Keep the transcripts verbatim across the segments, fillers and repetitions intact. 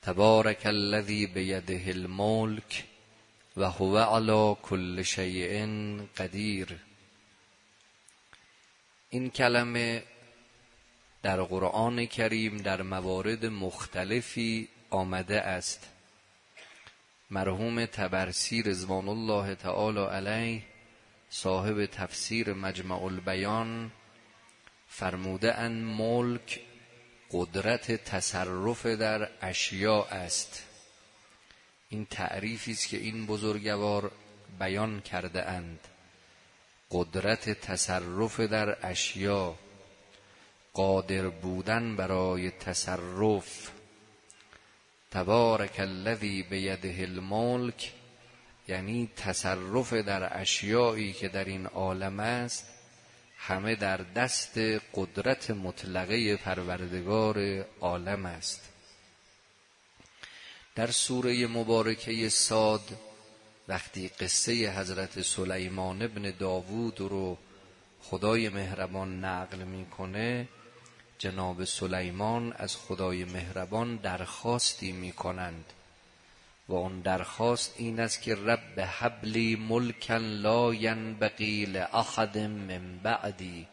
تبارک الذی بیده الملک و هو علی کل شیء قدیر. این کلمه در قرآن کریم در موارد مختلفی آمده است. مرحوم طبرسی رضوان الله تعالی علیه صاحب تفسیر مجمع البیان فرموده ان ملک قدرت تصرف در اشیاء است. این تعریفی است که این بزرگوار بیان کرده اند. قدرت تصرف در اشیاء، قادر بودن برای تصرف. تبارک الذی بیده الملک یعنی تصرف در اشیایی که در این عالم است همه در دست قدرت مطلقه پروردگار عالم است. در سوره مبارکه صاد وقتی قصه حضرت سلیمان ابن داوود رو خدای مهربان نقل میکنه، جناب سلیمان از خدای مهربان درخواستی میکنند و اون درخواست این است که رب هب لی ملکا لا ینبغی لاحد من بعدی.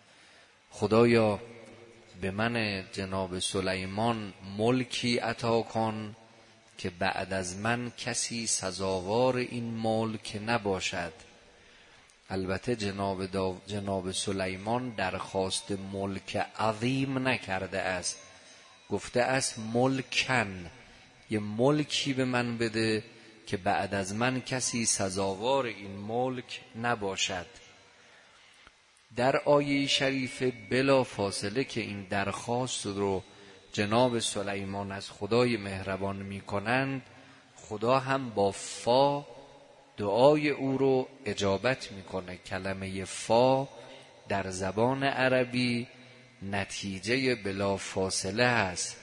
خدایا به من جناب سلیمان ملکی عطا کن که بعد از من کسی سزاوار این ملک نباشد. البته جناب, داو... جناب سلیمان درخواست ملک عظیم نکرده است، گفته است ملکن، یه ملکی به من بده که بعد از من کسی سزاوار این ملک نباشد. در آیه شریفه بلا فاصله که این درخواست رو جناب سلیمان از خدای مهربان می کنند، خدا هم با فا دعای او رو اجابت میکنه. کلمه فا در زبان عربی نتیجه بلا فاصله است.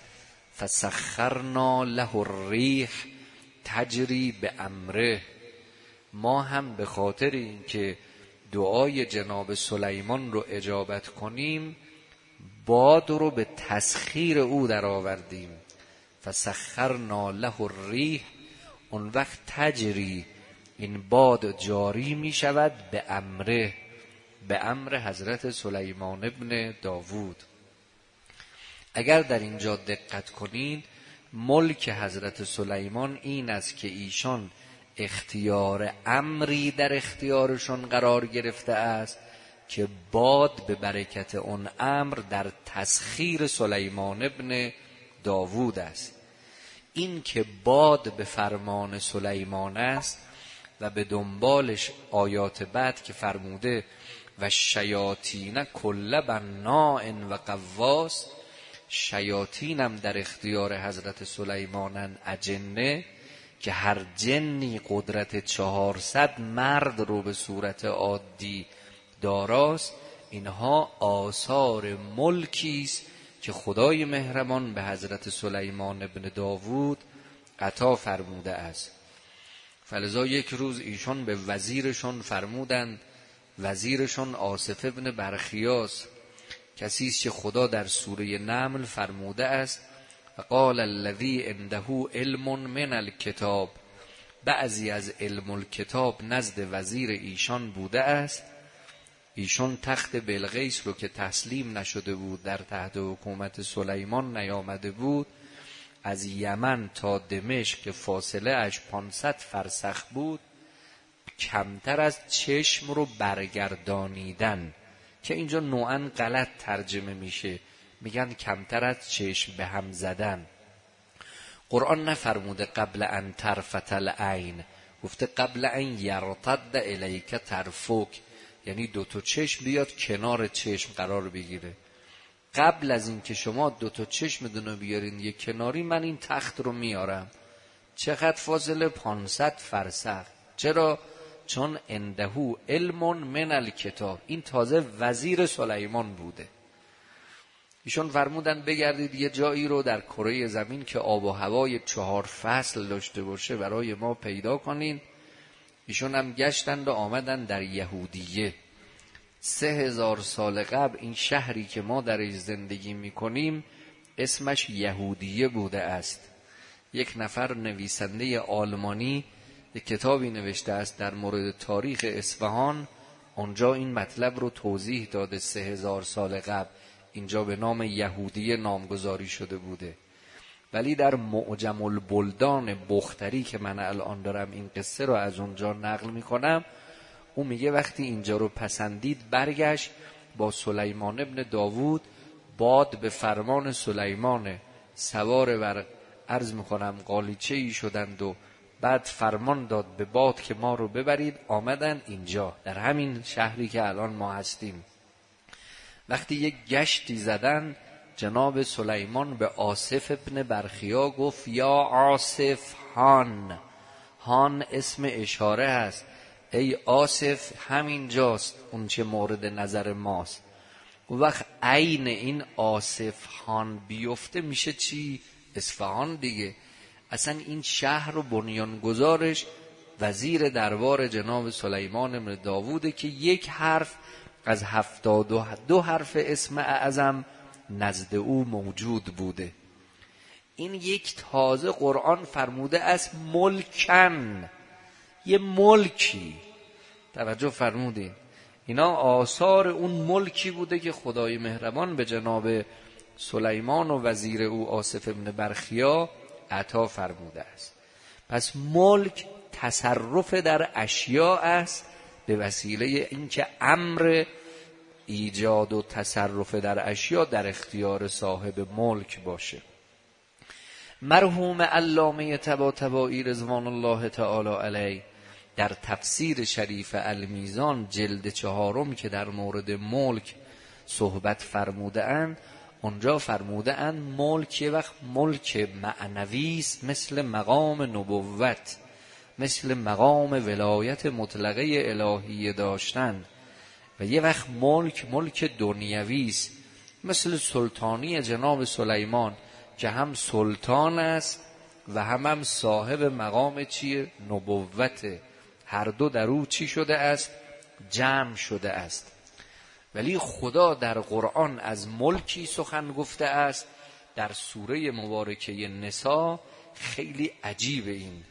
فسخرنا له الریح تجری به امره. ما هم به خاطر اینکه دعای جناب سلیمان رو اجابت کنیم باد رو به تسخیر او در آوردیم. فسخرنا له الریح، اون وقت تجری، این باد جاری می شود به امره، به امر حضرت سلیمان ابن داوود. اگر در اینجا دقت کنید ملک حضرت سلیمان این است که ایشان اختیار امری در اختیارشون قرار گرفته است که باد به برکت اون امر در تسخیر سلیمان ابن داوود است. این که باد به فرمان سلیمان است و به دنبالش آیات بعد که فرموده و شیاطین کل بناء و غواص، شیاطینم در اختیار حضرت سلیمانن، اجنه که هر جنی قدرت چهارصد مرد رو به صورت عادی داراست. اینها آثار ملکی است که خدای مهربان به حضرت سلیمان ابن داوود عطا فرموده است. فلذا یک روز ایشان به وزیرشون فرمودند، وزیرشون آصف ابن برخیاس، کسی است که خدا در سوره نمل فرموده است و قال الذی عنده علم من الکتاب، بعضی از علم الکتاب نزد وزیر ایشان بوده است. ایشان تخت بلقیس رو که تسلیم نشده بود، در تحت حکومت سلیمان نیامده بود، از یمن تا دمشق که فاصله اش پانصد فرسخ بود کمتر از چشم رو برگردانیدن، که اینجا نوعاً غلط ترجمه میشه، میگن کمتر از چشم به هم زدن. قرآن نفرموده قبل ان طرفت العین، گفته قبل ان یرتد الیک طرفک، یعنی دو تا چشم بیاد کنار چشم قرار بگیره. قبل از این که شما دو تا چشم دونو بیارین یک کناری، من این تخت رو میارم. چقدر فاصله؟ پانصد فرسخ. چرا؟ چون عنده علم من الکتاب. این تازه وزیر سلیمان بوده. ایشون فرمودن بگردید یه جایی رو در کره زمین که آب و هوای چهار فصل داشته باشه برای ما پیدا کنین. ایشون هم گشتند و آمدن در یهودیه. سه هزار سال قبل این شهری که ما درش زندگی میکنیم اسمش یهودیه بوده است. یک نفر نویسنده آلمانی یک کتابی نوشته است در مورد تاریخ اصفهان. اونجا این مطلب رو توضیح داده. سه هزار سال قبل اینجا به نام یهودیه نامگذاری شده بوده، ولی در معجم البلدان بختری که من الان دارم این قصه رو از اونجا نقل میکنم، او میگه وقتی اینجا رو پسندید برگشت با سلیمان ابن داوود. باد به فرمان سلیمان سوار بر عرض میکنم قالیچه ای شدند و بعد فرمان داد به باد که ما رو ببرید. آمدن اینجا در همین شهری که الان ما هستیم. وقتی یک گشتی زدن، جناب سلیمان به آصف ابن برخیا گفت یا آصف هان. هان اسم اشاره هست. ای آصف همین جاست اون چه مورد نظر ماست. و وقت عین این آصف هان بیفته میشه چی؟ اصفهان دیگه. اصلا این شهر و بنیانگذارش وزیر دربار جناب سلیمان بن داووده که یک حرف از هفتاد و دو حرف اسم اعظم نزد او موجود بوده. این یک تازه قرآن فرموده است ملکن، یه ملکی. توجه فرمودین اینا آثار اون ملکی بوده که خدای مهربان به جناب سلیمان و وزیر او آصف ابن برخیا عطا فرموده است. پس ملک تصرف در اشیاء است به وسیله اینکه امر ایجاد و تصرف در اشیاء در اختیار صاحب ملک باشه. مرحوم علامه طباطبایی رضوان الله تعالی علیه در تفسیر شریف المیزان جلد چهارم که در مورد ملک صحبت فرموده اند، اونجا فرموده اند ملک یه وقت ملک معنوی است مثل مقام نبوت، مثل مقام ولایت مطلقه الهی داشتن، و یه وقت ملک ملک دنیوی است مثل سلطانی جناب سلیمان که هم سلطان است و هم هم صاحب مقام چیه؟ نبوت. هر دو در او چی شده است؟ جمع شده است. ولی خدا در قرآن از ملکی سخن گفته است در سوره مبارکه نساء. خیلی عجیب. این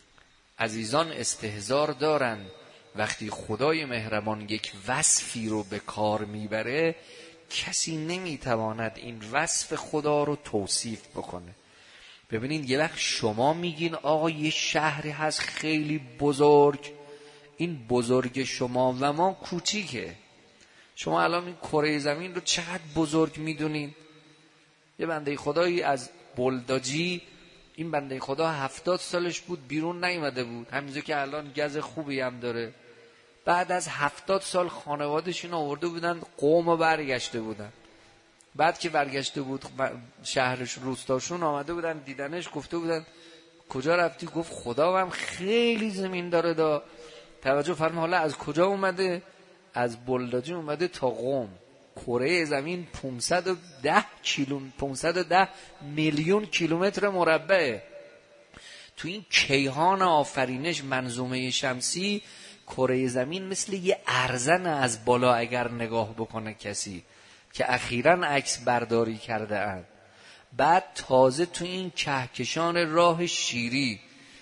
عزیزان استحضار دارن وقتی خدای مهربان یک وصفی رو به کار میبره کسی نمیتواند این وصف خدا رو توصیف بکنه. ببینید یه وقت شما میگین آقا یه شهری هست خیلی بزرگ، این بزرگ شما و ما کوچیکه. شما الان این کره زمین رو چقدر بزرگ میدونین؟ یه بنده خدایی از بلداجی، این بنده خدا هفتاد سالش بود بیرون نیومده بود، همینجا که الان گز خوبی هم داره. بعد از هفتاد سال خانوادشون آورده بودن قوم و برگشته بودن. بعد که برگشته بود شهرش روستاشون آمده بودن دیدنش، گفته بودن کجا رفتی؟ گفت خدا هم خیلی زمین داره دا. توجه فرما حالا از کجا اومده؟ از بلداجی اومده تا قم. کره زمین پانصد و ده کیلو پانصد و ده میلیون کیلومتر مربعه. تو این کیهان آفرینش منظومه شمسی کره زمین مثل یه ارزن از بالا اگر نگاه بکنه کسی که اخیراً عکس برداری کرده اند. بعد تازه تو این کهکشان راه شیری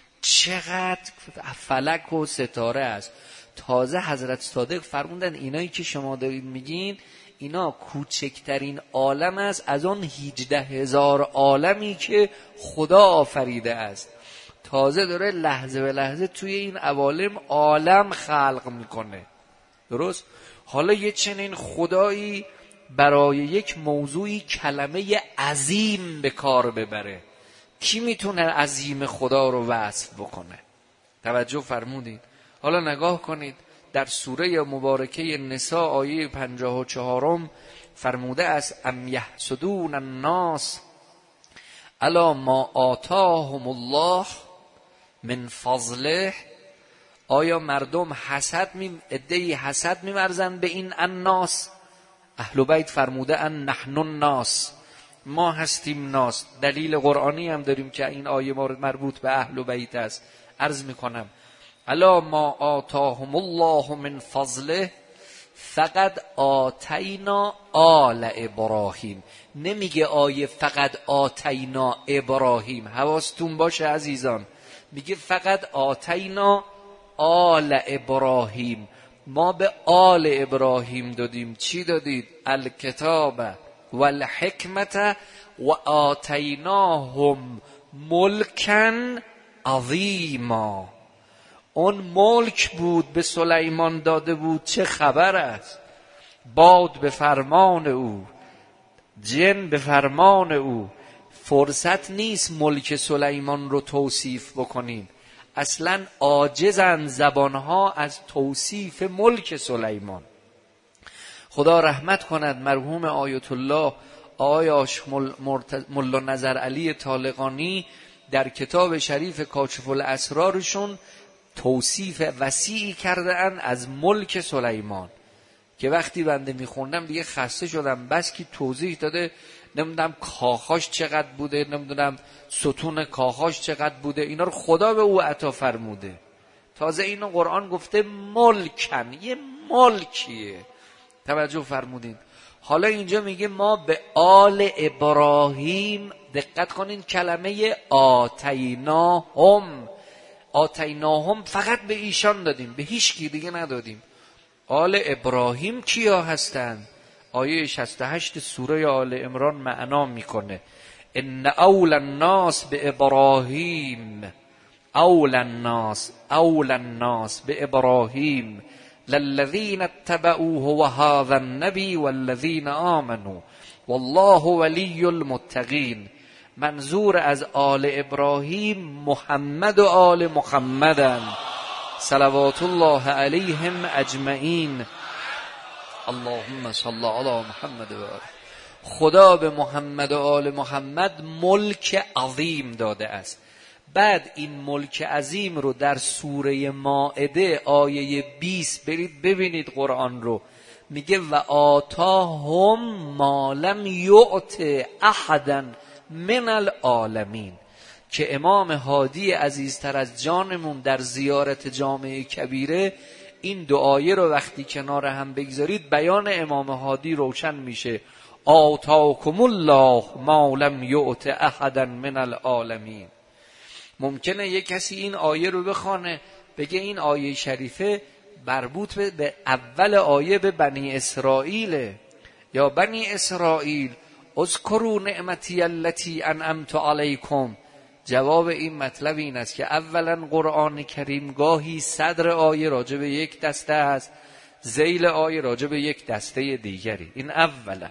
چقدر فلک و ستاره است. تازه حضرت صادق فرمودن اینایی که شما دارید میگین اینا کوچکترین عالم است از آن هجده هزار عالمی که خدا آفریده است. تازه داره لحظه به لحظه توی این عوالم عالم خلق میکنه. درست؟ حالا یه چنین خدایی برای یک موضوعی کلمه عظیم به کار ببره، کی میتونه عظیم خدا رو وصف بکنه؟ توجه فرمودید؟ حالا نگاه کنید در سوره مبارکه نساء آیه پنجاه و چهارم فرموده است ام یحسدون الناس الا ما آتاهم الله من فضله. آیا مردم حسد می ادعی حسد می‌ورزند به این الناس؟ اهل بیت فرموده ان نحن الناس، ما هستیم ناس. دلیل قرآنی هم داریم که این آیه مربوط به اهل بیت است. عرض میکنم الا ما آتاهم الله من فضله فقط آتینا آل ابراهیم، نمیگه آیه فقط آتینا ابراهیم. حواستون باشه عزیزان، میگه فقط آتینا آل ابراهیم، ما به آل ابراهیم دادیم. چی دادید؟ الکتاب و الحکمت و آتیناهم ملکا عظیما. اون ملک بود به سلیمان داده بود، چه خبر است؟ باد به فرمان او، جن به فرمان او. فرصت نیست ملک سلیمان رو توصیف بکنیم، اصلا عاجزن زبانها از توصیف ملک سلیمان. خدا رحمت کند مرحوم آیت الله آقای آشق ملا نظر علی طالقانی در کتاب شریف کاشف الاسرارشون توصیف وسیعی کرده اند از ملک سلیمان که وقتی بنده میخوندم دیگه خسته شدم، بس که توضیح داده. نمیدونم کاخاش چقدر بوده، نمیدونم ستون کاخاش چقدر بوده، اینا رو خدا به او عطا فرموده. تازه اینو قرآن گفته ملکن، یه ملکیه. توجه فرمودین؟ حالا اینجا میگه ما به آل ابراهیم، دقت کنین کلمه آتیناهم، آتیناهم فقط به ایشان دادیم، به هیچ کی دیگه ندادیم. آل ابراهیم کیا هستند؟ آیه شصت و هشت سوره آل عمران معنا میکنه ان اول الناس به ابراهیم، اول الناس اول الناس به ابراهیم للذین اتبعوه و هذا النبی والذین آمنوا والله ولی المتقین. منظور از آل ابراهیم محمد و آل محمدن صلوات الله علیهم اجمعین. اللهم صل علی محمد و آله. خدا به محمد و آل محمد ملک عظیم داده است. بعد این ملک عظیم رو در سوره مائده آیه بیست برید ببینید قرآن رو، میگه و آتاهم ما لم یعط احدا من العالمین، که امام هادی عزیزتر از جانمون در زیارت جامع کبیره این دو آیه رو وقتی کنار هم بگذارید بیان امام هادی روشن میشه. آتاکم الله ما لم یعط احدا من العالمین. ممکنه یک کسی این آیه رو بخونه بگه این آیه شریفه مربوط به اول آیه به بنی اسرائیل، یا بنی اسرائیل اذکروا نعمتی التی انعمت علیکم. جواب این مطلب این است که اولا قرآن کریم گاهی صدر آیه راجع به یک دسته است، ذیل آیه راجع به یک دسته دیگری. این اولا.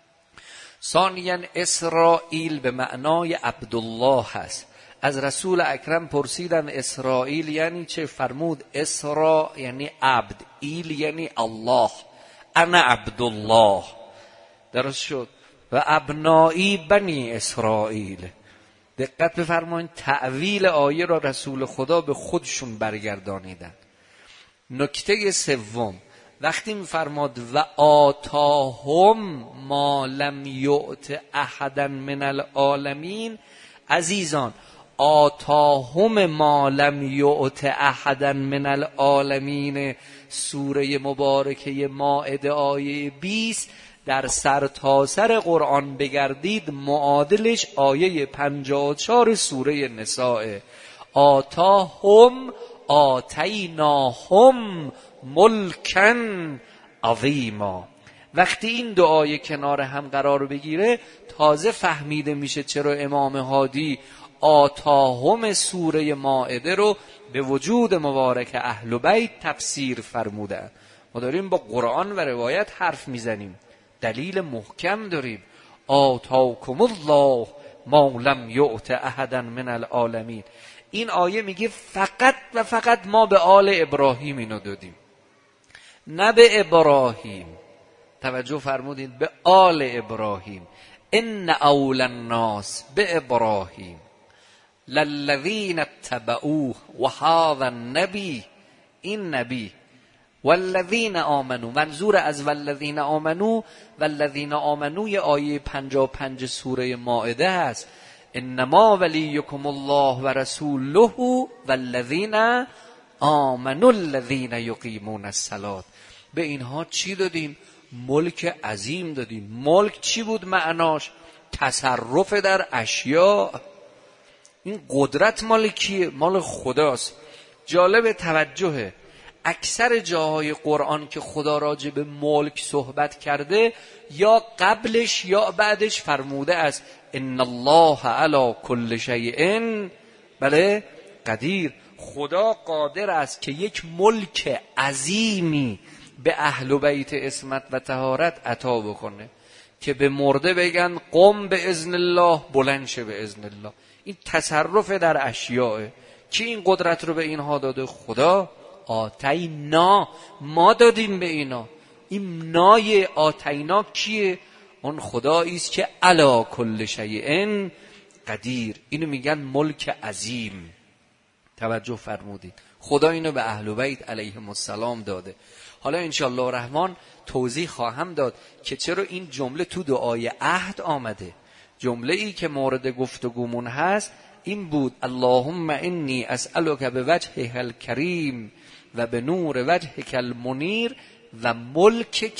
ثانیا اسرائیل به معنای عبدالله هست. از رسول اکرم پرسیدن اسرائیل یعنی چه؟ فرمود اسرا یعنی عبد، ایل یعنی الله، انا عبدالله. درست شد. و ابنایی بنی اسرائیل. دقت بفرمایید تأویل آیه را رسول خدا به خودشون برگردانیدن. نکته سوم وقتی میفرماد و آتاهم ما لم یعط احدا من العالمین، عزیزان آتاهم ما لم یعط احدا من العالمین سوره مبارکه مائده آیه بیست در سرتاسر قرآن بگردید معادلش آیه پنجاه و چهار سوره نساء. آتاهم آتیناهم ملکن عظیما. وقتی این دو آیه کنار هم قرار بگیره تازه فهمیده میشه چرا امام هادی آتاهم سوره مائده رو به وجود مبارک اهل بیت تفسیر فرمودن. ما داریم با قرآن و روایت حرف میزنیم، دلیل محکم داریم. آتاکم الله ما لم یعط احدا من العالمین. این آیه میگه فقط و فقط ما به آل ابراهیم اینو دادیم، نه به ابراهیم. توجه فرمودید، به آل ابراهیم. ان اول الناس به ابراهیم للذین اتبعوه و هذا النبی، این نبی والذین آمنو. منظور از والذین آمنو، والذین آمنو یه آیه پنجاه و پنج سوره مائده هست. انما ولیکم الله و رسوله والذین آمنوا الذین یقیمون الصلاة. به اینها چی دادیم؟ ملک عظیم دادیم. ملک چی بود معناش؟ تصرف در اشیاء. این قدرت مال کیه؟ مال خداست. جالب توجهه، اکثر جاهای قرآن که خدا راجع به ملک صحبت کرده یا قبلش یا بعدش فرموده است ان الله علی کل شیء بله قدیر. خدا قادر است که یک ملک عظیمی به اهل و بیت عصمت و طهارت عطا بکنه که به مرده بگن قم به اذن الله، بلند شه به اذن الله. این تصرف در اشیاء. کی این قدرت رو به اینها داده؟ خدا. آتینا، ما دادیم به اینا. این نای آتینا کیه؟ اون خدایی است که علی کل شیء قدیر. اینو میگن ملک عظیم. توجه فرمودید، خدا اینو به اهل بیت علیهم السلام داده. حالا انشاءالله الرحمن توضیح خواهم داد که چرا این جمله تو دعای عهد آمده. جمله ای که مورد گفتگومون هست این بود اللهم انی اسألک بوجهک الکریم و به نور وجهک المنیر و ملکک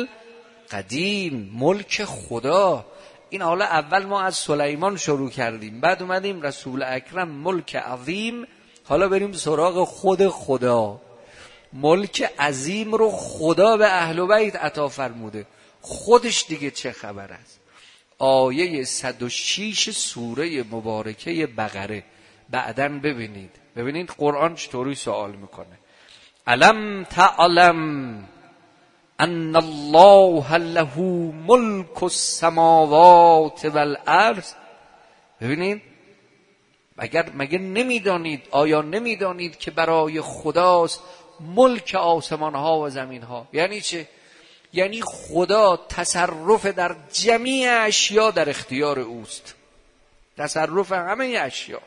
القدیم. ملک خدا. این حالا اول ما از سلیمان شروع کردیم، بعد اومدیم رسول اکرم ملک عظیم، حالا بریم سراغ خود خدا. ملک عظیم رو خدا به اهل بیت عطا فرموده. خودش دیگه چه خبر است؟ آیه صد و شش سوره مبارکه بقره بعدن ببینید. ببینید قرآن چطوری سوال میکنه. الم تعلم ان الله له ملک السماوات والارض. ببینید مگر مگر نمیدانید، آیا نمیدانید که برای خداست ملک آسمان ها و زمین ها؟ یعنی چه؟ یعنی خدا تصرف در جمیع اشیا در اختیار اوست. تصرف همه اشیا.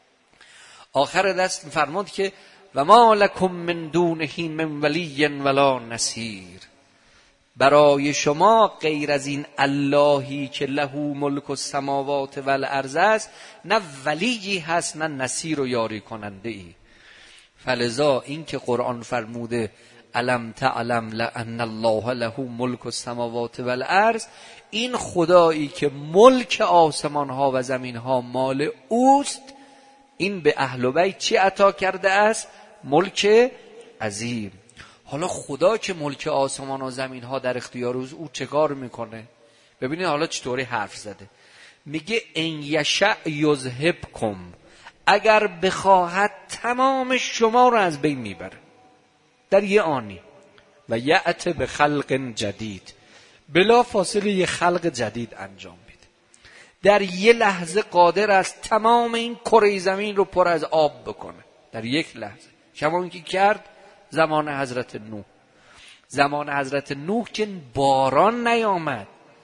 آخر دست فرمود که و ما لکم من دونه من ولی ولا نصیر. برای شما غیر از این اللهی که له ملک السماوات والارض است نه ولیی هست نه نصیر و یاری کننده ای. فلذا این که قرآن فرموده الم تعلم لان الله له ملک السماوات والارض، این خدایی که ملک آسمان ها و زمین ها مال اوست، این به اهل بیت چی عطا کرده است؟ ملک عظیم. حالا خدا که ملک آسمان و زمین ها در اختیار اوست، او چه کار میکنه؟ ببینید حالا چطوری حرف زده. میگه ان یشأ یذهبکم، اگر بخواهد تمام شما رو از بین میبره در یه آنی، و یأت به خلق جدید، بلا فاصله یه خلق جدید انجام بده. در یه لحظه قادر است تمام این کره زمین رو پر از آب بکنه در یک لحظه. شما این که کرد زمان حضرت نوح. زمان حضرت نوح که باران نیامد.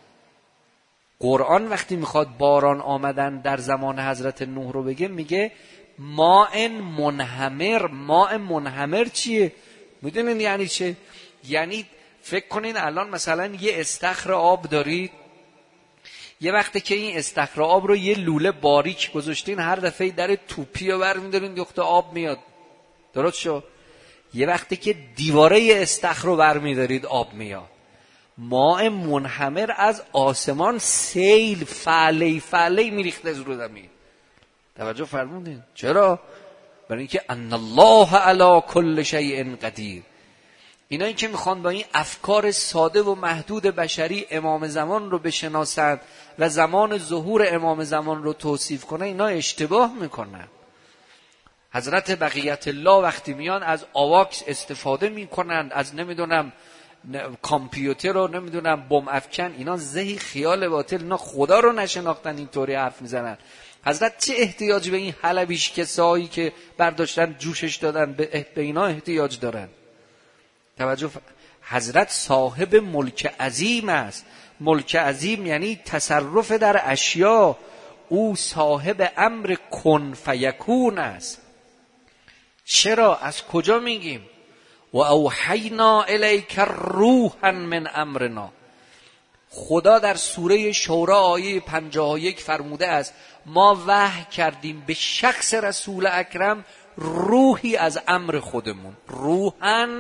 قرآن وقتی میخواد باران آمدن در زمان حضرت نوح رو بگه میگه ماء منهمر. ماء منهمر چیه؟ میدونین یعنی چه؟ یعنی فکر کنین الان مثلا یه استخر آب دارید، یه وقتی که این استخر آب رو یه لوله باریک گذاشتین، هر دفعه در توپی رو برمی‌دارین دختر آب میاد، درست شو؟ یه وقتی که دیواره استخر رو برمی‌دارید آب میاد. ماء منهمر از آسمان سیل فعلی فعلی میریخته از رو زمین. توجه فرمودین؟ چرا؟ برای اینکه ان الله علی کل شیء قدیر. اینایی که میخوان با این افکار ساده و محدود بشری امام زمان رو بشناسند و زمان ظهور امام زمان رو توصیف کنن، اینا اشتباه میکنن. حضرت بقیت الله وقتی میان از آواکس استفاده میکنند، از نمیدونم کامپیوتر رو نمیدونم بم افکن، اینا زهی خیال باطل، اینا خدا رو نشناختن اینطوری حرف میزنن. حضرت چه احتیاج به این حلبیش کسایی که برداشتن جوشش دادن به اینا احتیاج دارن؟ توجه ف... حضرت صاحب ملک عظیم است. ملک عظیم یعنی تصرف در اشیا. او صاحب امر کن فیکون است. چرا؟ از کجا میگیم؟ و اوحینا الیک روحا من امرنا. خدا در سوره شورا آیه پنجاه و یک فرموده است ما وحی کردیم به شخص رسول اکرم روحی از امر خودمون. روحاً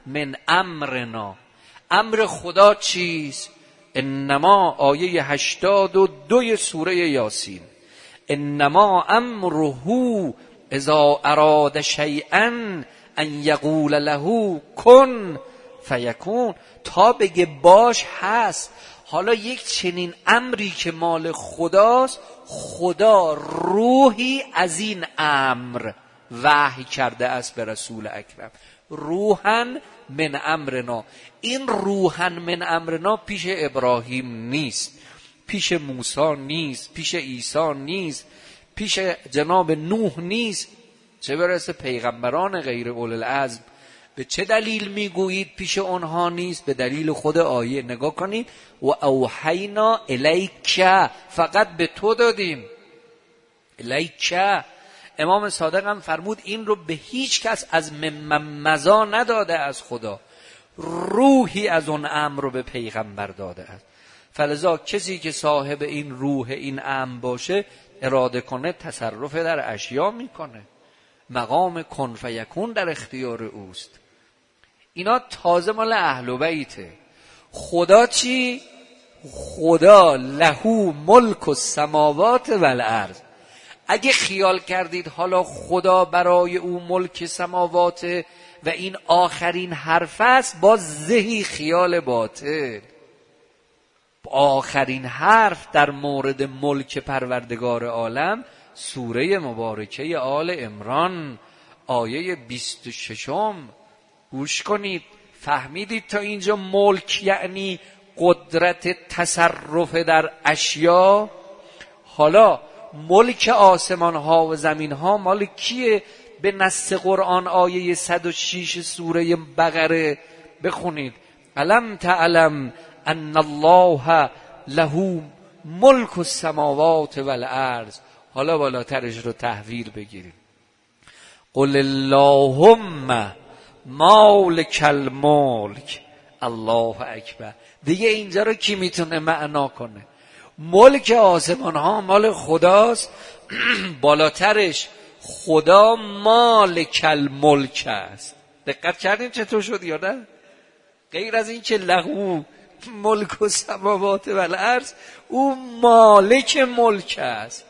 من امرنا. امر خدا چیست؟ انما آیه هشتاد و دو سوره یاسین، انما امره اذا اراد شیئا ان یقول له کن فیکون. تا بگه باش هست. حالا یک چنین امری که مال خداست، خدا روحی از این امر وحی کرده است به رسول اکرم. روحن من امرنا. این روحن من امرنا پیش ابراهیم نیست، پیش موسی نیست، پیش عیسی نیست، پیش جناب نوح نیست، چه برسه پیغمبران غیر اول العزم. به چه دلیل میگویید پیش اونها نیست؟ به دلیل خود آیه. نگاه کنید، و اوحینا الیک، فقط به تو دادیم. الیک. امام صادق هم فرمود این رو به هیچ کس از ممزا نداده از خدا، روحی از اون امر رو به پیغمبر داده است. فلذا کسی که صاحب این روح این امر باشه، اراده کنه تصرف در اشیا میکنه. مقام کن فیکون در اختیار اوست. اینا تازه مال اهل بیته. خدا چی؟ خدا لهو ملک السماوات والارض. اگه خیال کردید حالا خدا برای او ملک سماوات و این آخرین حرف است، باز زهی خیال باطل. آخرین حرف در مورد ملک پروردگار عالم سوره مبارکه آل عمران آیه بیست و ششم. گوش کنید. فهمیدید تا اینجا ملک یعنی قدرت تصرف در اشیا؟ حالا ملک آسمان ها و زمین ها مال کیه؟ به نص قرآن آیه صد و شش سوره بقره بخونید. الم تعلم ان الله له ملک السماوات والارض. حالا بالاترش رو تحویل بگیریم. قل اللهم مالک الملک. الله اکبر. دیگه اینجا رو کی میتونه معنا کنه؟ ملک آسمان ها مال خداست، بالاترش خدا مالک الملک است. دقت کردین چطور شد یا نه؟ غیر از این که لهو ملک و سماوات و الارض، او مالک ملک است.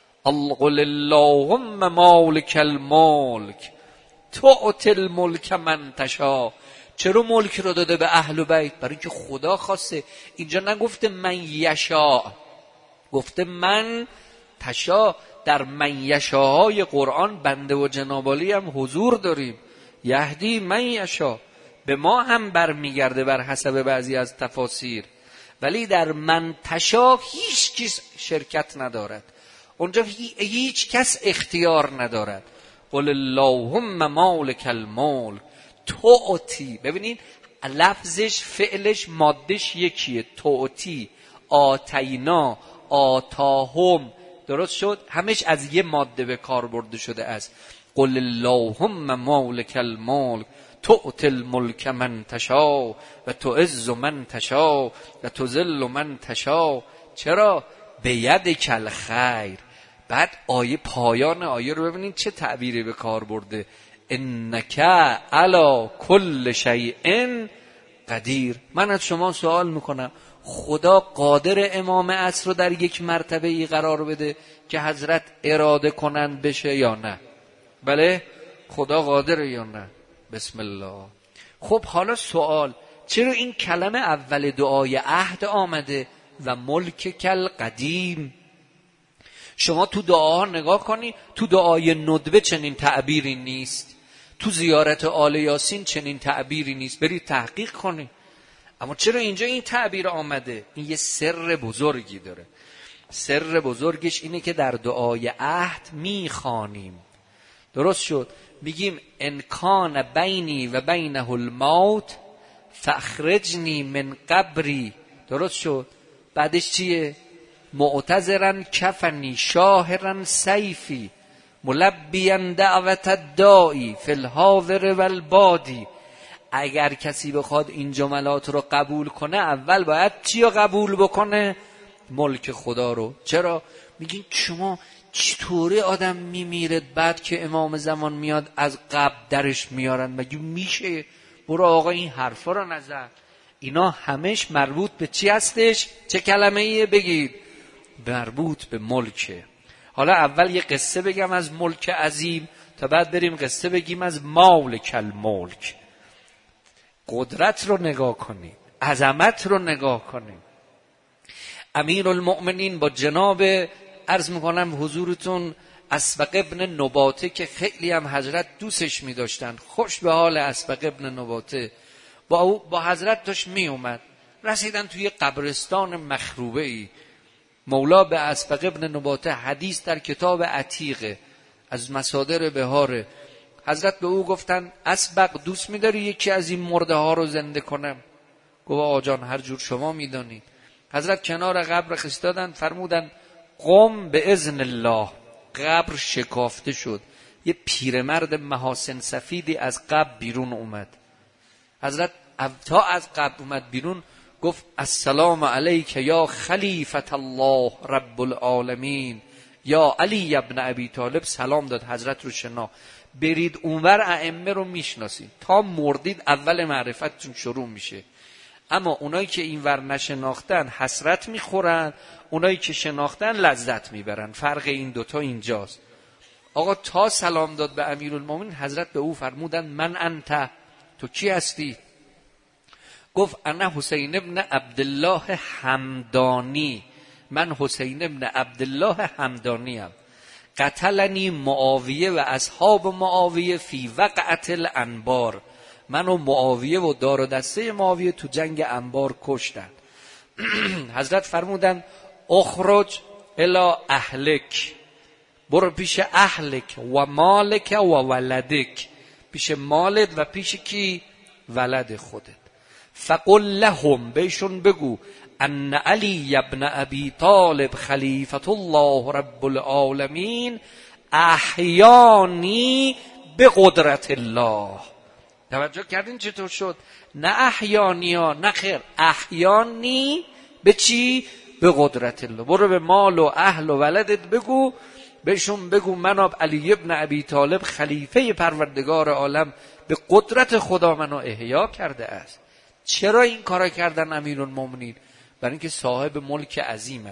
قل اللهم مالک الملک تؤتی الملک من تشاء. چرا ملک رو داده به اهل بیت؟ برای اینکه خدا خواسته. اینجا نگفته من یشاء، گفته من تشاء. در من یشاءهای قرآن بنده و جنابالی هم حضور داریم. یهدی من یشاء به ما هم برمیگرده بر حسب بعضی از تفاسیر، ولی در من تشاء هیچ کس شرکت ندارد. اونجا هیچ کس اختیار ندارد. قل اللهم مالک الملک تؤتی. ببینید لفظش فعلش مادش یکیه. تؤتی، آتینا، آتاهم. درست شد؟ همش از یه ماده به کار برده شده است. قل اللهم مالک الملک تؤتی الملک من تشاء و تعز من تشاء و تذل من تشاء. چرا؟ بیدک الخیر. بعد آیه پایان آیه رو ببینید چه تعبیری به کار برده. انک علی کل شیء قدیر. من از شما سوال میکنم، خدا قادر امام عصر رو در یک مرتبه ای قرار بده که حضرت اراده کنند بشه یا نه؟ بله، خدا قادره یا نه؟ بسم الله. خب حالا سوال، چرا این کلمه اول دعای عهد آمده و ملک کل قدیم؟ شما تو دعاها نگاه کنی، تو دعای ندبه چنین تعبیری نیست، تو زیارت آل یاسین چنین تعبیری نیست. برید تحقیق کنی. اما چرا اینجا این تعبیر آمده؟ این یه سر بزرگی داره. سر بزرگش اینه که در دعای عهد میخوانیم. درست شد؟ میگیم ان کان بینی و بینه الموت فاخرجنی من قبری. درست شد؟ بعدش چیه؟ معتذرا کفنی شاهرا سیفی ملبیا دعوت الداعی فی الحاضر والبادی. اگر کسی بخواد این جملات رو قبول کنه، اول باید چی رو قبول بکنه؟ ملک خدا رو. چرا؟ میگین شما چطوری آدم میمیره بعد که امام زمان میاد از قبر درش میارن؟ مگه میشه؟ برو آقا این حرفا رو نزن. اینا همش مربوط به چی هستش؟ چه کلمه ایه بگید؟ مربوط به ملکه. حالا اول یه قصه بگم از ملک عظیم تا بعد بریم قصه بگیم از مالک الملک. قدرت رو نگاه کنید، عظمت رو نگاه کنید. امیرالمؤمنین با جناب عرض میکنم حضورتون اسبق ابن نباته که خیلی هم حضرت دوستش میداشتن، خوش به حال اسبق ابن نباته، با او با حضرت داشت می اومد. رسیدن توی قبرستان مخروبه ای. مولا به اسبق ابن نباته حدیث در کتاب عتیقه از مصادر بهاره، حضرت به او گفتن اسبق دوست می‌داری یکی از این مرده ها رو زنده کنم؟ گفت آقا جان هر جور شما میدانید. حضرت کنار قبر خستادن، فرمودن قم به اذن الله. قبر شکافته شد، یه پیرمرد محاسن سفیدی از قبر بیرون اومد. حضرت تا از قبر اومد بیرون گفت السلام علیک یا خلیفة الله رب العالمین یا علی ابن ابی طالب. سلام داد، حضرت رو شنا. برید اونور ائمه رو میشناسید، تا مردید اول معرفتتون شروع میشه. اما اونایی که اینور نشناختن حسرت میخورن، اونایی که شناختن لذت میبرن. فرق این دوتا اینجاست. آقا تا سلام داد به امیرالمومنین، حضرت به او فرمودن من انت، تو کی هستی؟ گفت انا حسین ابن عبدالله همدانی، من حسین ابن عبدالله همدانی ام. قتلنی معاویه و اصحاب معاویه فی وقعت الانبار، من و معاویه و دار و دسته معاویه تو جنگ انبار کشتن. حضرت فرمودن اخرج الی اهلک، برو پیش اهلک و مالک و ولدک، پیش مالت و پیش کی؟ ولد خودت. فقل لهم، بهشون بگو ان علی ابن ابی طالب خلیفة الله رب العالمین احیانی به قدرت الله. توجه کردین چطور شد؟ نه احیانی ها، نه خیر، احیانی به چی؟ به قدرت الله. برو به مال و اهل و ولدت بگو، بهشون بگو مناب علی ابن ابی طالب خلیفه پروردگار عالم به قدرت خدا منو احیا کرده است. چرا این کارا کردن امیرالمومنین؟ برای اینکه صاحب ملک عظیمه.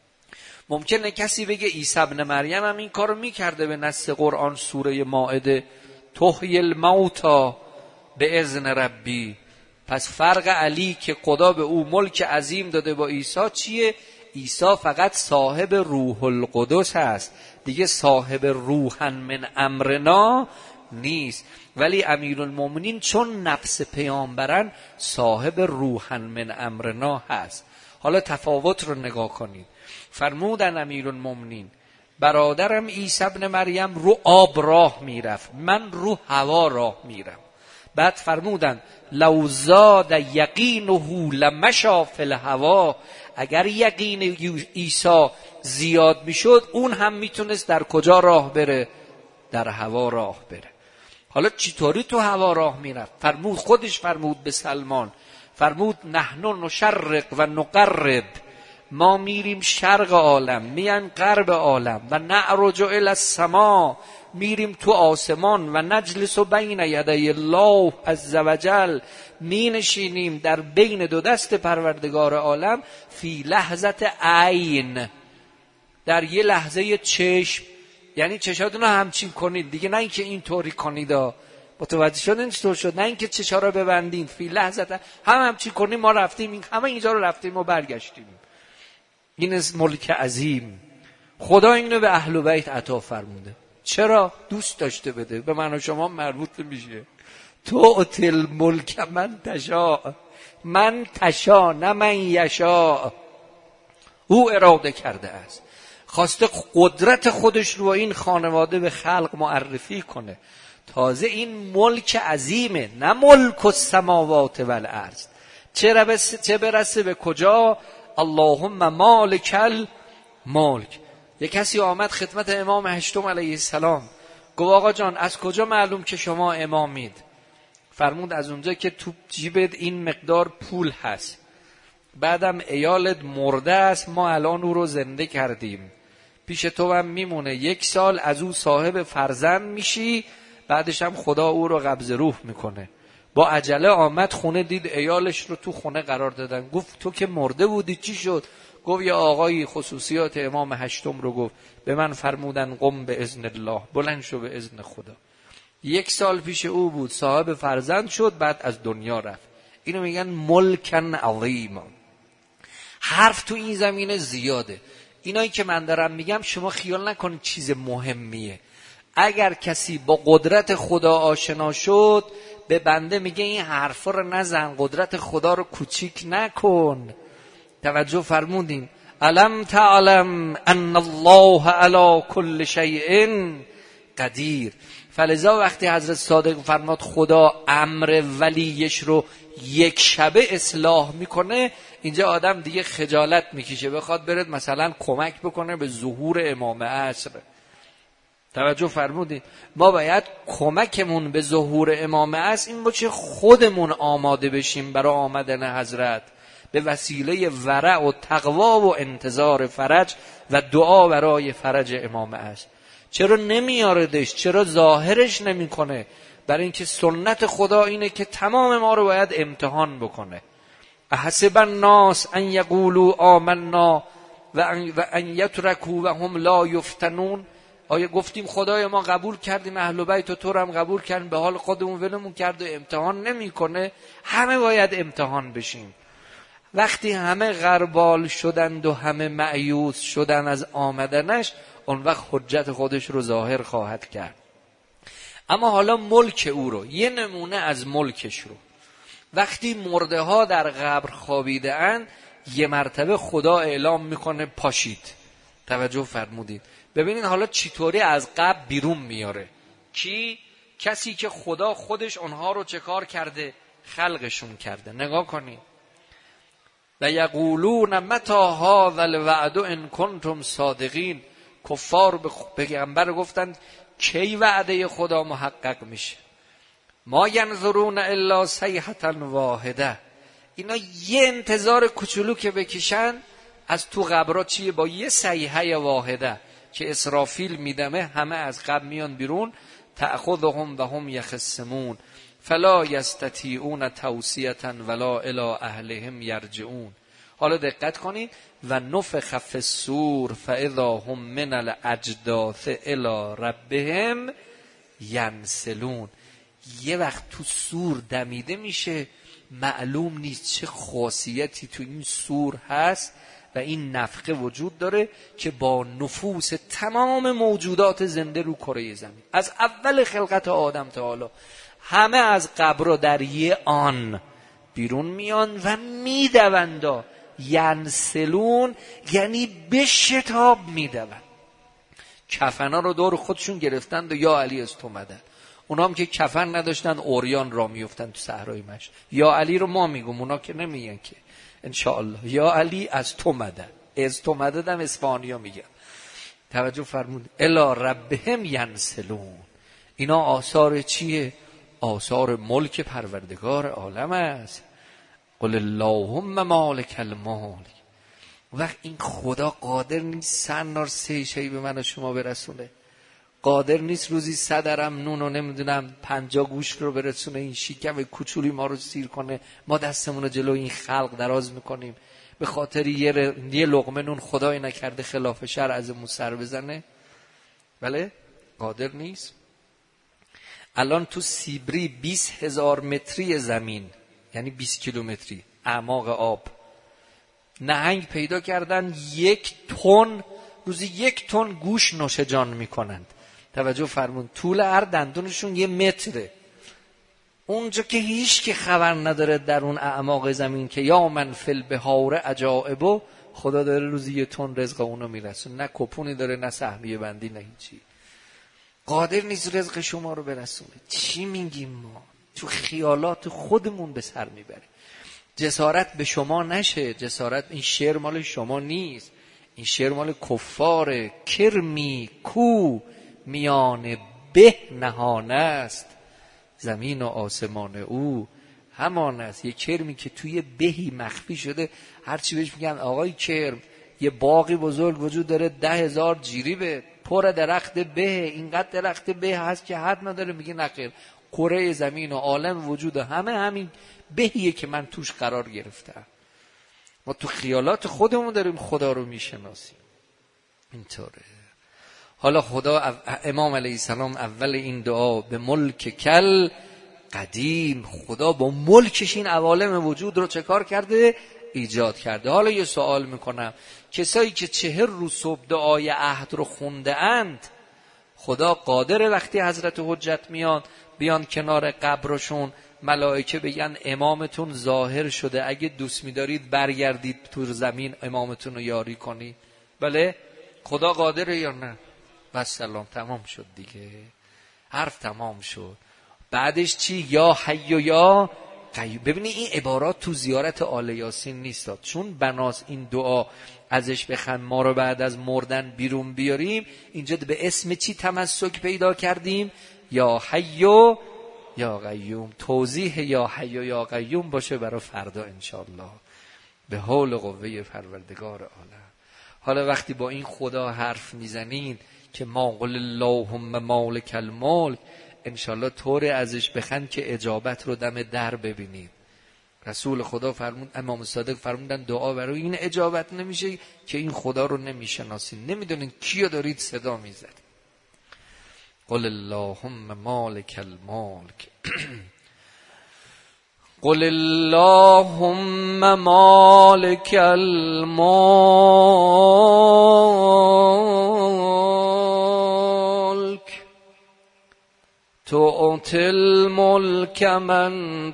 ممکنه کسی بگه عیسی ابن مریم هم این کارو میکرده به نص قرآن سوره مائده تحیی الموتی به اذن ربی. پس فرق علی که خدا به او ملک عظیم داده با عیسی چیه؟ عیسی فقط صاحب روح القدس هست، دیگه صاحب روحن من امرنا نیست. ولی امیرالمومنین چون نفس پیامبرن صاحب روحن من امرنا هست. حالا تفاوت رو نگاه کنید. فرمودن امیرالمومنین برادرم عیسی ابن مریم رو آب راه میرفت، من رو هوا راه میرم. بعد فرمودن لو زاد یقینه لمشا فی الهوا، اگر یقین عیسی زیاد میشد اون هم میتونست در کجا راه بره؟ در هوا راه بره. حالا چطوری تو هوا راه میرفت؟ فرمود، خودش فرمود به سلمان، فرمود نحن نشرق و نقرب، ما میریم شرق عالم، میان غرب عالم، و نعرج الی السما، میریم تو آسمان، و نجلس بین یدی الله عز وجل، می نشینیم در بین دو دست پروردگار عالم، فی لحظت عین، در یه لحظه چشم. یعنی چشاتون رو همچین کنید دیگه، نه اینکه اینطوری کنید. متوجه شدین چطور شد؟ نه اینکه چشا رو ببندین، فی لحظت هم همچین کنیم. ما رفتیم همه اینجا رو رفتیم و برگشتیم. این از ملک عظیم. خدا اینو به اهل بیت عطا فرموده. چرا؟ دوست داشته بده. به من و شما مربوط میشه. تؤتی الملک من تشاء، من تشاء نه من یشاء. او اراده کرده است، خواسته قدرت خودش رو این خانواده به خلق معرفی کنه. تازه این ملک عظیمه، نه ملک السماوات و الارض. چه برسه به کجا؟ اللهم مالک الملک. یک کسی آمد خدمت امام هشتم علیه السلام، گفت آقا جان از کجا معلوم که شما امامید؟ فرمود از اونجا که تو جیبت این مقدار پول هست، بعدم عیالت مرده است، ما الان او رو زنده کردیم، پیش تو هم میمونه، یک سال از او صاحب فرزند میشی، بعدش هم خدا او رو قبض روح میکنه. با عجله آمد خونه، دید عیالش رو تو خونه قرار دادن. گفت تو که مرده بودی چی شد؟ گفت یه آقای خصوصیات امام هشتم رو گفت، به من فرمودن قم به اذن الله، بلند شو به اذن خدا. یک سال پیش او بود، صاحب فرزند شد، بعد از دنیا رفت. اینو میگن ملکن عظیم. حرف تو این زمینه زیاده. اینایی که من دارم میگم شما خیال نکنید چیز مهمیه. اگر کسی با قدرت خدا آشنا شد، به بنده میگه این حرفا رو نزن، قدرت خدا رو کوچیک نکن. توجه فرمودین؟ الم تعلم ان الله علی کل شیء قدیر. فلذا وقتی حضرت صادق فرماد خدا امر ولیش رو یک شبه اصلاح میکنه، اینجا آدم دیگه خجالت میکشه بخواد برد مثلا کمک بکنه به ظهور امام عصر. توجه فرمودین؟ ما باید کمکمون به ظهور امام عصر این باشه خودمون آماده بشیم برای آمدن حضرت، به وسیله ورع و تقوا و انتظار فرج و دعا برای فرج امام عصر. چرا نمیاردش؟ چرا ظاهرش نمیکنه؟ برای اینکه سنت خدا اینه که تمام ما رو باید امتحان بکنه. احسب الناس ان یقولوا آمنا و ان یترکوا و هم لا یفتنون. آیا گفتیم خدای ما قبول کردیم اهل بیت و تو رو هم قبول کردیم، به حال خودمون ولمون کرد و امتحان نمیکنه؟ همه باید امتحان بشیم. وقتی همه غربال شدند و همه مایوس شدن از آمدنش، اون وقت حجت خودش رو ظاهر خواهد کرد. اما حالا ملک او رو، یه نمونه از ملکش رو، وقتی مرده ها در قبر خوابیده اند، یه مرتبه خدا اعلام میکنه پاشید. توجه فرمودید؟ ببینید حالا چطوری از قبر بیرون میاره. کی؟ کسی که خدا خودش اونها رو چه کار کرده؟ خلقشون کرده. نگاه کنید. و یقولون متی هذا الوعد ان کنتم صادقین. کفار به پیغمبر گفتند کی وعده خدا محقق میشه؟ ما ینظرون الا صیحة واحده. اینا یه انتظار کوچولو که بکشن از تو قبرها چیه؟ با یه صیحه واحده که اسرافیل میدمه همه از قبر میان بیرون. تأخذهم و هم یخصمون فلا یستطیعون توصیة ولا الی اهلهم یرجعون. حالا دقت کنید. و نفخ فی الصور فاذا هم من الاجداث الی ربهم ینسلون. یه وقت تو سور دمیده میشه، معلوم نیست چه خاصیتی تو این سور هست و این نفخه وجود داره که با نفوس تمام موجودات زنده رو کره زمین، از اول خلقت آدم تا حالا، همه از قبر در یه آن بیرون میان و میدوند. ینسلون یعنی به شتاب میدوند. کفنا رو دور خودشون گرفتند و یا علی از تو مدد. اونا هم که کفن نداشتن اوریان را میفتن تو صحرای مشت. یا علی رو ما میگم، اونا که نمیگن که انشاءالله. یا علی از تو مدد. از تو مدد هم اسپانیا میگن. توجه فرمود. الی ربهم ینسلون. اینا آثار چیه؟ آثار ملک پروردگار عالم است. قل اللهم مالک الملک. وقت این خدا قادر نیست سنار سه شایی به من و شما برسونه؟ قادر نیست روزی صدرم نون و نمیدونم پنجا گوشت رو برسونه این شکم کوچولی ما رو سیر کنه؟ ما دستمون رو جلو این خلق دراز میکنیم به خاطر یه, ر... یه لقمه نون خدای نکرده خلاف شرع ازمون سر بزنه؟ بله قادر نیست. الان تو سیبری بیست هزار متری زمین، یعنی بیست کیلومتری اعماق آب، نهنگ پیدا کردن یک تن روزی یک تن گوش نوش جان میکنند. توجه فرمون. طول هر دندونشون یه متره. اونجا که هیچ که خبر نداره در اون اعماق زمین که یا من فی البحار عجائب، خدا داره روزی یه تن رزق اونو میرسون. نه کپونی داره، نه سهمیه بندی، نه هیچی. قادر نیست رزق شما رو برسونه. چی میگیم ما؟ تو خیالات خودمون به سر میبره. جسارت به شما نشه. جسارت، این شعر مال شما نیست، این شعر مال کفاره. کرمی کو میان به نهان است، زمین و آسمان او همان است. یه کرمی که توی بهی مخفی شده، هرچی بهش میگن آقای کرم، یه باقی بزرگ وجود داره، ده هزار جیری به پر درخت به، اینقدر درخت به هست که حد نداره. میگه نخیر، کره زمین و عالم وجود همه همین بهیه که من توش قرار گرفتم. ما تو خیالات خودمون داریم خدا رو میشناسیم. اینطوره. حالا خدا امام علیه السلام اول این دعا به ملک کل قدیم، خدا با ملکش این عوالم وجود رو چه کار کرده؟ ایجاد کرده. حالا یه سوال میکنم، کسایی که چهر روز صبح دعای عهد رو خونده اند، خدا قادر وقتی حضرت حجت میاد بیان کنار قبرشون ملائکه بگن امامتون ظاهر شده، اگه دوست میدارید برگردید تو زمین امامتون رو یاری کنید؟ بله؟ خدا قادره یا نه؟ بس سلام، تمام شد دیگه، حرف تمام شد. بعدش چی؟ یا حی و یا قیوم. ببینید این عبارات تو زیارت آل یاسین نیست، چون بناس این دعا ازش بخوایم ما رو بعد از مردن بیرون بیاریم، اینجا به اسم چی تمسک پیدا کردیم؟ یا حی و یا قیوم. توضیح یا حی و یا قیوم باشه برای فردا انشالله به حول و قوه پروردگار عالم. حالا وقتی با این خدا حرف میزنین که ما قل اللهم مالک الملک، انشالله طور ازش بخند که اجابت رو دم در ببینید. رسول خدا فرمود، امام صادق فرمودن دعا برای این اجابت نمیشه که این خدا رو نمیشناسین، نمیدونین کیو دارید صدا میزنید. قل اللهم مالک الملک قل اللهم مالک الملک تؤتی الملک من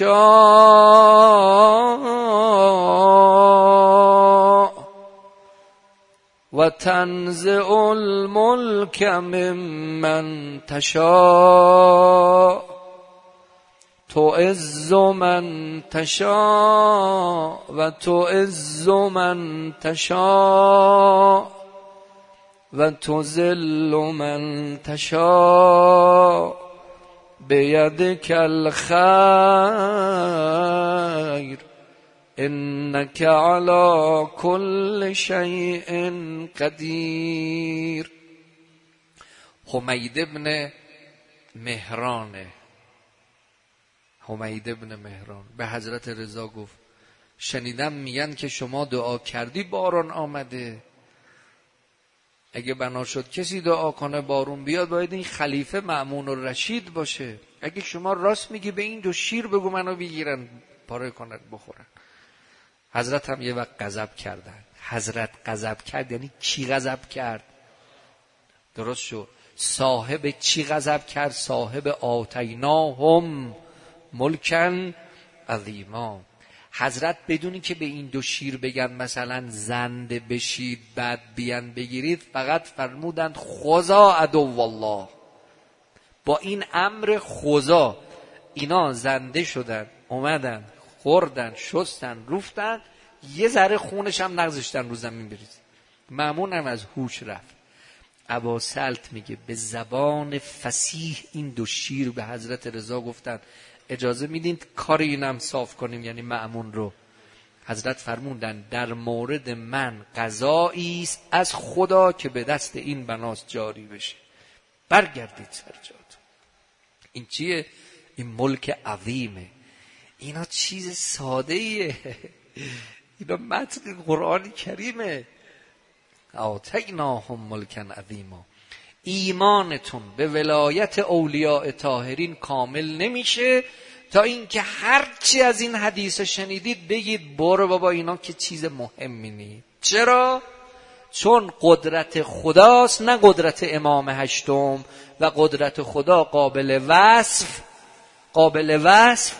تشاء و تنزع الملک ممن تشاء تعز من تشاء و تعز من تشاء و تذل من تشاء بیدک الخیر انک علی کل شیء قدیر. حمید ابن مهرانه حمید ابن مهران به حضرت رضا گفت شنیدم میگن که شما دعا کردی باران آمده، اگه بنا شد کسی دعا کنه بارون بیاد باید این خلیفه مأمون الرشید باشه. اگه شما راست میگی به این دو شیر بگو منو بگیرن پاره کنن بخورن. حضرت هم یه وقت غضب کردن. حضرت غضب کرد یعنی کی غضب کرد؟ درست شد. صاحب چی غضب کرد؟ صاحب آتیناهم ملکن عظیما. حضرت بدونی که به این دو شیر بگن مثلا زنده بشید بعد بیان بگیرید، فقط فرمودند خذا عدو الله. با این امر خذا اینا زنده شدن، اومدن خوردن شستن رفتن، یه ذره خونش هم نگذاشتن رو زمین بریزه. مأمون هم از هوش رفت. ابا سلط میگه به زبان فصیح این دو شیر به حضرت رضا گفتن اجازه میدین کار اینم صاف کنیم، یعنی مأمون رو. حضرت فرموندن در مورد من قضایی است از خدا که به دست این بناس جاری بشه، برگردید سر جاتون. این چیه؟ این ملک عظیمه. اینا چیز ساده ایه، اینا متن قرآن کریمه. آتیناهم ملکن عظیما. ایمانتون به ولایت اولیاء طاهرین کامل نمیشه تا اینکه هرچی از این حدیث شنیدید بگید برو بابا اینا که چیز مهمی نیست. چرا؟ چون قدرت خداست نه قدرت امام هشتم، و قدرت خدا قابل وصف قابل وصف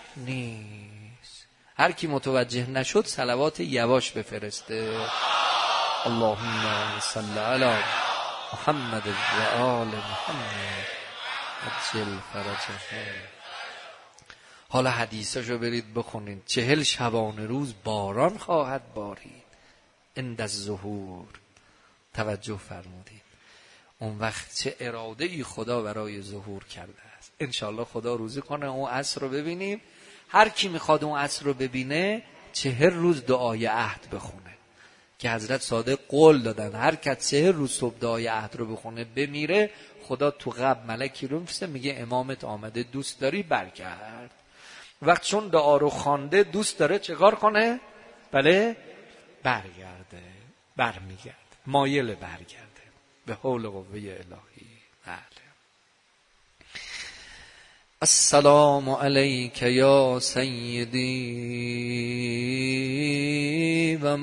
نیست. هر کی متوجه نشد صلوات یواش بفرسته. اللهم صل علی محمد و آل محمد عجل فرجهم. حالا حدیثاشو برید بخونین. چهل شبانه روز باران خواهد بارید عند الظهور. توجه فرمودید. اون وقت چه اراده ای خدا برای ظهور کرده است. انشالله خدا روزی کنه اون عصر رو ببینیم. هر کی میخواد اون عصر رو ببینه چهر روز دعای عهد بخونه. که حضرت صادق قول دادن هر کس سه روز صبح دعای عهد رو بخونه بمیره، خدا تو قبر ملکی رو میفرسته میگه امامت آمده، دوست داری برگرد. وقت چون دعا رو خوانده دوست داره چه کار کنه؟ بله برگرده، برمیگرده، مایل برگرده به حول قوه الهی. بله. السلام علیک یا سیدی و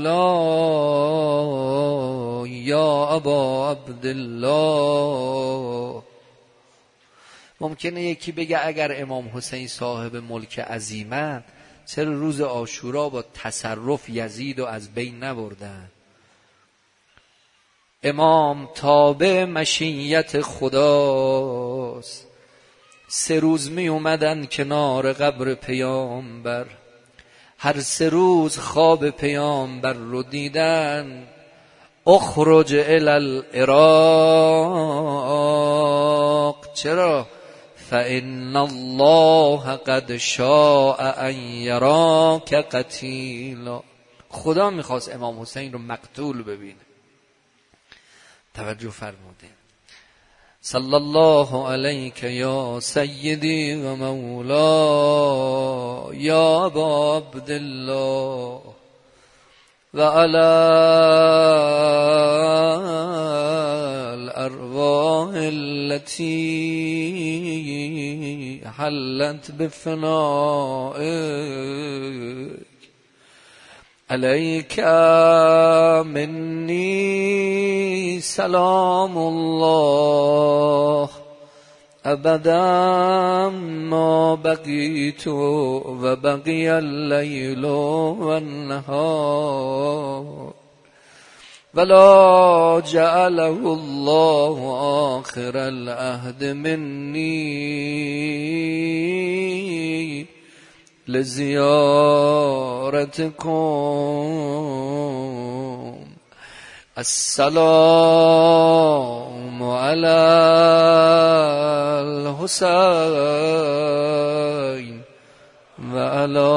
مولای یا ابا عبدالله. ممکنه یکی بگه اگر امام حسین صاحب ملک عظیمن چرا روز عاشورا با تصرف یزید و از بین نبردن؟ امام تابع مشیت خداست. سه روز می اومدن کنار قبر پیامبر، هر سه روز خواب پیامبر رو دیدن. اخرج الی العراق. چرا؟ فإن الله قد شاء ان یراک قتیلا. خدا میخواست امام حسین رو مقتول ببینه. توجه فرمودین. صلی الله علیک یا سیدی و مولا یا ابا عبدالله و علی الارواح التي حلت بفنائک علیک منی سلام الله ابدا ما بقیت و بقی اللیل و النهار ولا جعله الله آخر العهد منی لزیارتكم. السلام على الحسين وعلى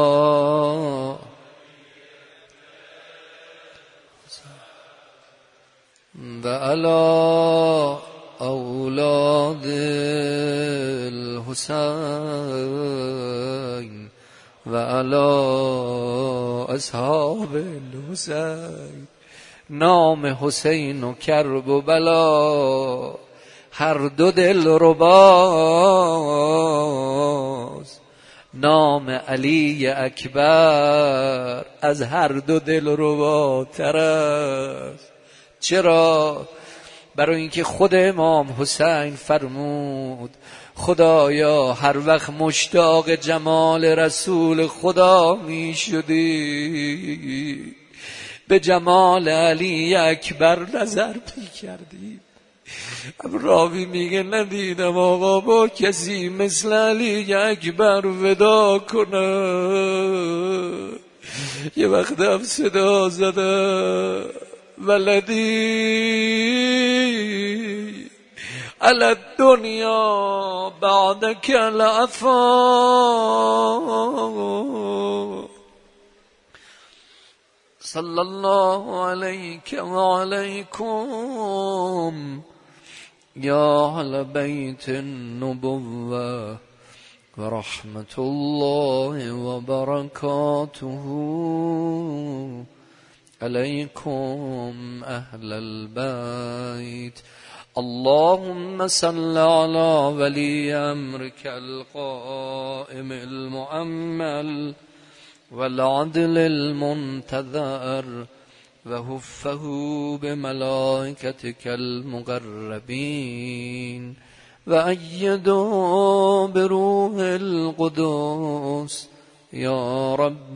وعلى أولاد الحسين و علی اصحاب الحسین. نام حسین و کرب و بلا هر دو دل رباست. نام علی اکبر از هر دو دل رباتر است. چرا؟ برای اینکه خود امام حسین فرمود خدایا هر وقت مشتاق جمال رسول خدا می شدی به جمال علی اکبر نظر می کردی. راوی میگه ندیدم آقا با کسی مثل علی اکبر ودا کنه. یه وقت هم صدا زده ولدی علی الدنیا بعدک العفا. صلی الله علیک و علیکم یا اهل بیت النبوة و رحمت الله و برکاته علیکم اهل البیت. اللهم صل على ولي أمرك القائم المؤمل والعدل المنتظر وحفه بملائكتك المقربين وأيده بروح القدس يا رب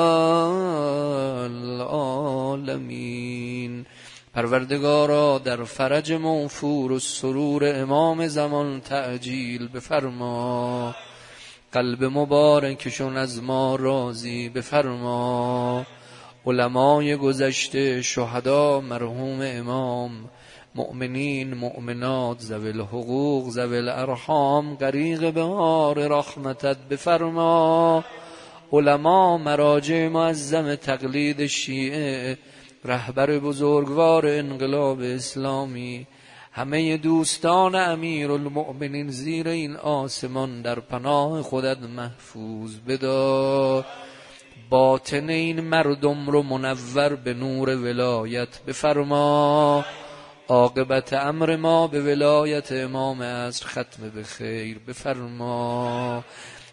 العالمين. پروردگارا در فرج موفور و سرور امام زمان تعجیل بفرما. قلب مبارکشون از ما راضی بفرما. علمای گذشته، شهدا، مرحوم امام، مؤمنین، مؤمنات، ذوی الحقوق، ذوی الارحام غریق بهار رحمتت بفرما. علما، مراجع معظم تقلید شیعه رهبر بزرگوار انقلاب اسلامی، همه دوستان امیرالمؤمنین زیر این آسمان در پناه خودت محفوظ بدار. باطن این مردم رو منور به نور ولایت بفرما. عاقبت امر ما به ولایت امام عصر ختم به خیر بفرما.